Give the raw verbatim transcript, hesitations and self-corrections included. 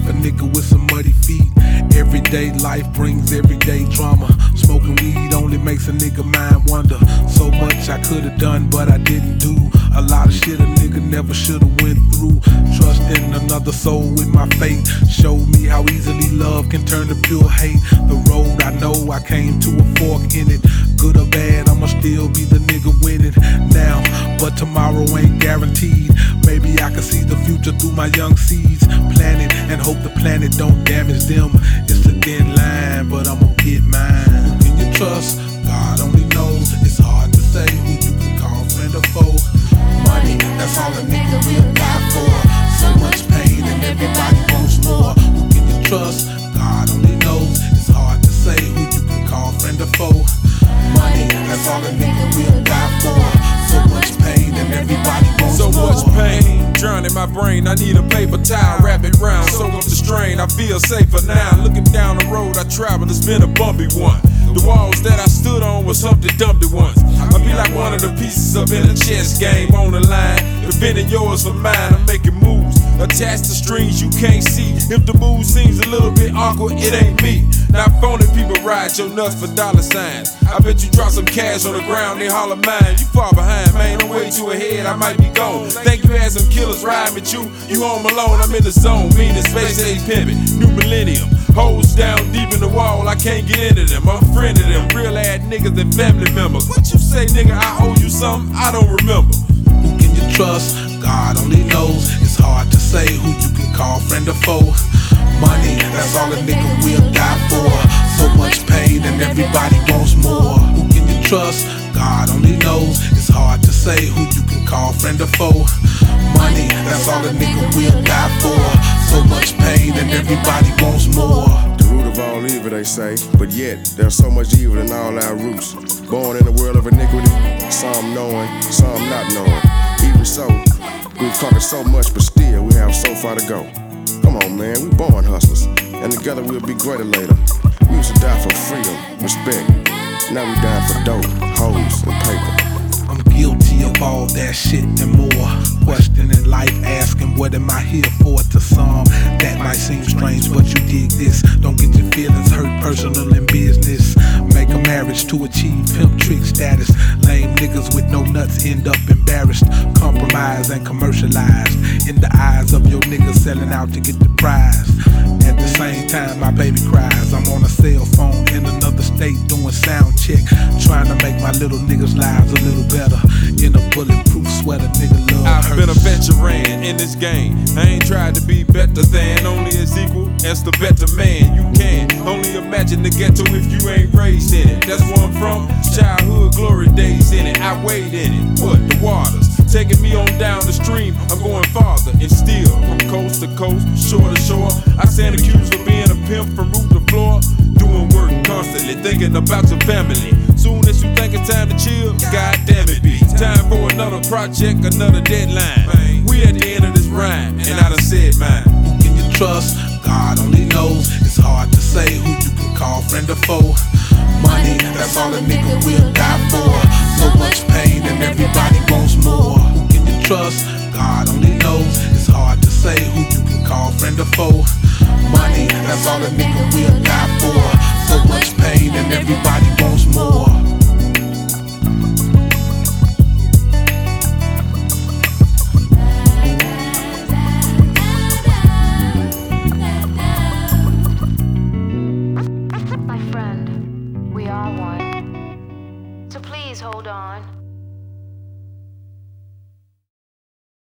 a nigga with some muddy feet. Everyday life brings everyday drama. Smoking weed only makes a nigga mind wonder. So much I could've done, but I didn't do. A lot of shit a nigga never should've went through. Trusting another soul with my fate showed me how easily love can turn to pure hate. The road I know I came to a fork in it. Good or bad, I'ma still be the nigga winning now. But tomorrow ain't guaranteed. Maybe I can see the future through my young seeds. Planet and hope the planet don't damage them. It's a thin line, but I'ma get mine. Who can you trust? God only knows. It's hard to say who you can call friend or foe. Money, that's all a nigga will die for. So much pain and everybody wants more. Who can you trust? God only knows. It's hard to say who you can call friend or foe. Money, that's all a nigga will die for. So much pain and everybody wants so more. So much pain, drowning my brain. I need a paper towel, wrap it round, soak up the strain. I feel safer now. Looking down the road I traveled, it's been a bumpy one. The walls that I stood on was something dumped once. I be like one of the pieces up in a chess game on the line. Preventing yours from mine, I'm making moves. Attached to strings you can't see. If the move seems a little bit awkward, it ain't me. Not phony people ride your nuts for dollar signs. I bet you drop some cash on the ground, they holler mine. You far behind, man, I'm way too ahead, I might be gone. Think you had some killers riding with you, you home alone, I'm in the zone. Meaning space age pimpin', new millennium. Hoes down deep in the wall, I can't get into them. I'm a friend of them, real ass niggas and family members. What you say, nigga, I owe you something, I don't remember. Who can you trust? God only knows. It's hard to say who you can call friend or foe. Money, that's all a nigga will die for. So much pain and everybody wants more. Who can you trust? God only knows. It's hard to say who you can call friend or foe. Money, that's all a nigga will die for. So much pain and everybody wants more. The root of all evil, they say, but yet there's so much evil in all our roots. Born in a world of iniquity, some knowing, some not knowing. Even so, we've conquered so much, but still we have so far to go. Come on, man, we born hustlers, and together we'll be greater later. We used to die for freedom, respect. Now we dying for dope, hoes, and paper. I'm guilty of all that shit and more. Questioning life, asking what am I here for? To some, that might seem strange, but you dig this. Don't get your feelings hurt, personal and business. Make a marriage to achieve pimp trick status. Lame niggas with no nuts end up embarrassed. Compromised and commercialized in the eyes of your niggas selling out to get the prize. At the same time my baby cries. I'm on a cell phone in another state doing sound check, trying to make my little niggas' lives a little better. In a bulletproof sweater, nigga love I've hurts. been a veteran in this game. I ain't tried to be better than, only as equal as the better man. You can only imagine the ghetto if you ain't raised in it. That's where I'm from, childhood glory days in it. I wade in it, what, the waters taking me on down the stream, I'm going farther. And still, from coast to coast, shore to shore, I stand accused of being a pimp from roof to floor. Doing work constantly, thinking about your family. Soon as you think it's time to chill, god damn it be time for another project, another deadline. We at the end of this rhyme, and I done said mine. Who can you trust? God only knows. It's hard to say who you can call friend or foe. Money, that's all a nigga will die for. So much pain and everybody wants more. Who can you trust? God only knows. It's hard to say who you can call friend or foe. Money, that's all a nigga will